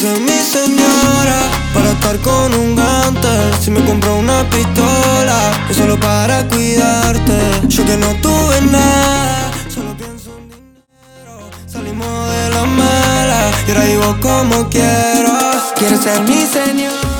ser mi señora, para estar con un gánster. Si me compro una pistola, es solo para cuidarte. Yo que no tuve nada, solo pienso en dinero. Salimos de la mala y ahora vivo como quiero. Quieres ser mi señora.